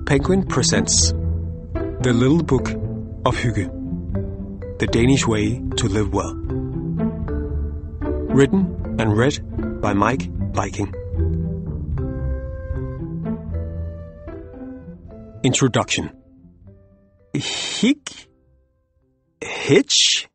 Penguin presents The Little Book of Hygge, The Danish Way to Live Well. Written and read by Mike Viking. Introduction. Hygge? Hitch?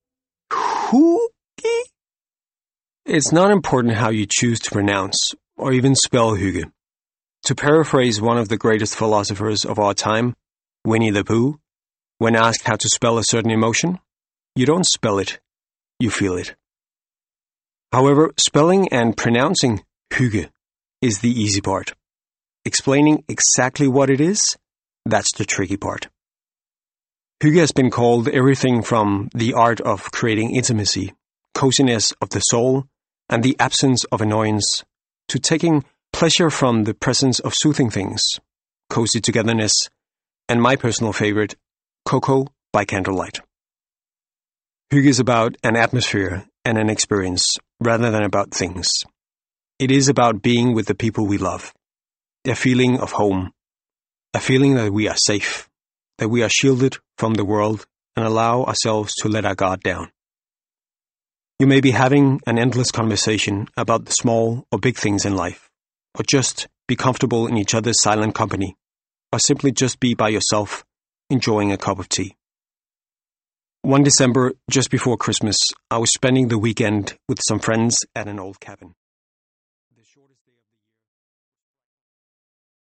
Hygge? It's not important how you choose to pronounce or even spell Hygge. To paraphrase one of the greatest philosophers of our time, Winnie the Pooh, when asked how to spell a certain emotion, you don't spell it, you feel it. However, spelling and pronouncing Hygge is the easy part. Explaining exactly what it is, that's the tricky part. Hygge has been called everything from the art of creating intimacy, coziness of the soul, and the absence of annoyance, to taking pleasure from the presence of soothing things, cozy togetherness, and my personal favorite, cocoa by candlelight. Hygge is about an atmosphere and an experience, rather than about things. It is about being with the people we love, a feeling of home, a feeling that we are safe, that we are shielded from the world and allow ourselves to let our guard down. You may be having an endless conversation about the small or big things in life, or just be comfortable in each other's silent company, or simply just be by yourself, enjoying a cup of tea. One December, just before Christmas, I was spending the weekend with some friends at an old cabin.